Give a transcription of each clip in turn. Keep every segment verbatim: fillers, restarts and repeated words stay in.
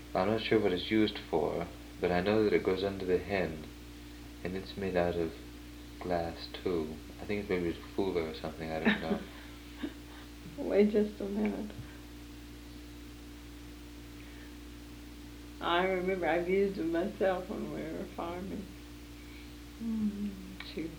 I'm not sure what it's used for, but I know that it goes under the hen, and it's made out of glass too. I think it's maybe Fuller or something, I don't know. Wait just a minute. I remember I've used it myself when we were farming. Mm, shoot.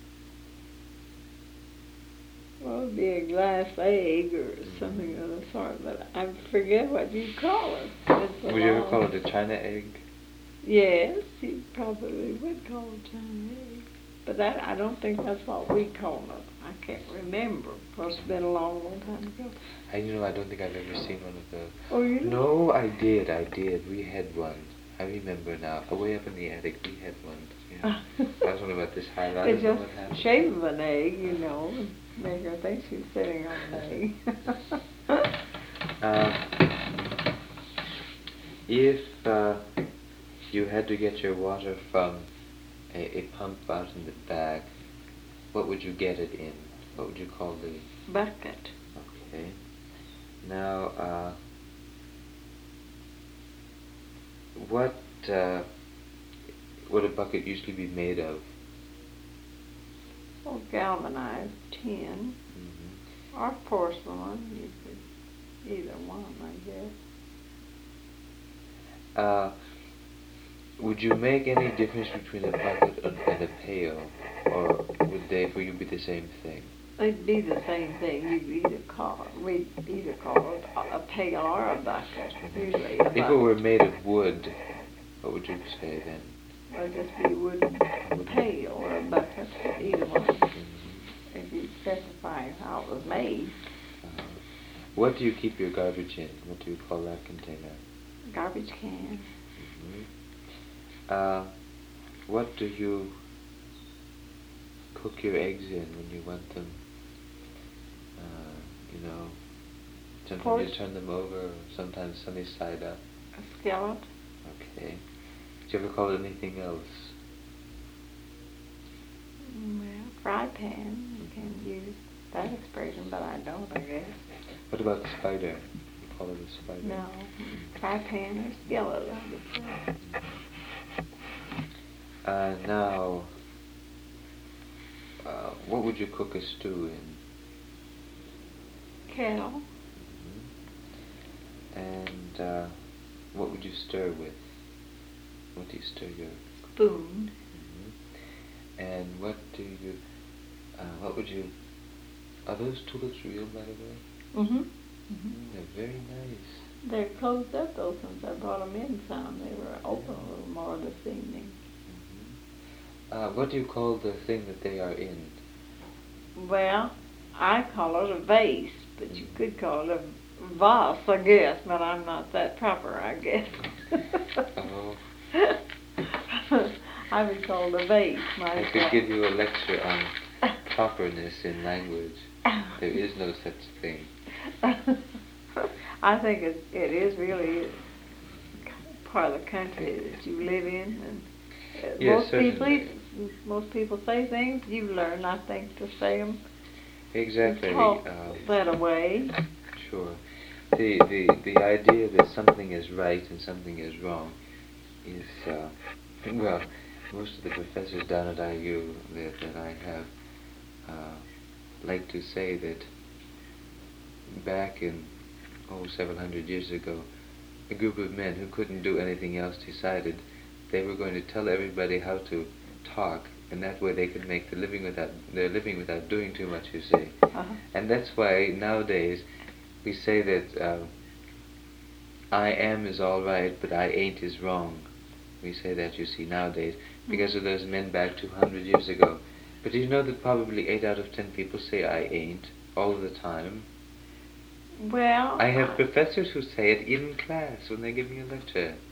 Well, it'd be a glass egg or something of the sort, but I forget what you call it. It's Would you ever call it a China egg? Yes, you probably would call it China egg. But that, I don't think that's what we call it. I can't remember. Of course, it's been a long, long time ago. I, you know, I don't think I've ever seen one of those. Oh, you don't? No, I did, I did. We had one. I remember now. Way up in the attic, we had one. Yeah. I was wondering about this high. I It's don't know just what happened. the shape of an egg, you know, and make her think she's sitting on an egg. uh, if uh, you had to get your water from a, a pump out in the back, what would you get it in? What would you call the... Bucket. Okay. Now, uh, what uh, would a bucket usually be made of? Well, galvanized tin. Mm-hmm. Or porcelain. You could, either one, I guess. Uh, would you make any difference between a bucket and a pail, or would they for you be the same thing? It'd be the same thing. You'd either call it, we'd either call it a pail or a bucket. Usually a bucket. If it were made of wood, what would you say then? Well, it'd just be a wooden pail or a bucket, either one. Mm-hmm. If you specify how it was made. Uh, what do you keep your garbage in? What do you call that container? Garbage can. Mm-hmm. Uh, what do you cook your eggs in when you want them? Uh, you know, sometimes Porch. you turn them over, or sometimes sunny side up. A skillet. Okay. Do you ever call it anything else? Well, fry pan. You can use that expression, but I don't, I guess. What about the spider? You call it a spider? No. Fry pan or skillet, I would say. Uh, now, uh, what would you cook a stew in? Kettle. Mm-hmm. And uh, what would you stir with? What do you stir your... Spoon. Mm-hmm. And what do you... Uh, what would you... Are those tulips real, by the way? Mm-hmm. Mm, they're very nice. They're closed up, though, since I brought them in some. They were open a little more this evening. Mm-hmm. Uh, what do you call the thing that they are in? Well, I call it a vase, but you could call it a vase, I guess, but I'm not that proper, I guess. Oh. I would call it a vase myself. I could give you a lecture on properness in language. There is no such thing. I think it, it is really part of the country that you live in, and uh, Yes, most people certainly. most people say things. You learn, I think, to say them. Exactly. Talk uh, that way. Sure. The, the the idea that something is right and something is wrong is, uh, well, most of the professors down at I U that, that I have uh, like to say that back in, oh, seven hundred years ago, a group of men who couldn't do anything else decided they were going to tell everybody how to talk, and that way they could make the living without their living without doing too much, you see. Uh-huh. And that's why nowadays we say that uh, I am is all right, but I ain't is wrong. We say that, you see, nowadays, because of those men back two hundred years ago. But do you know that probably eight out of ten people say I ain't all the time? Well, I have professors who say it in class when they give me a lecture.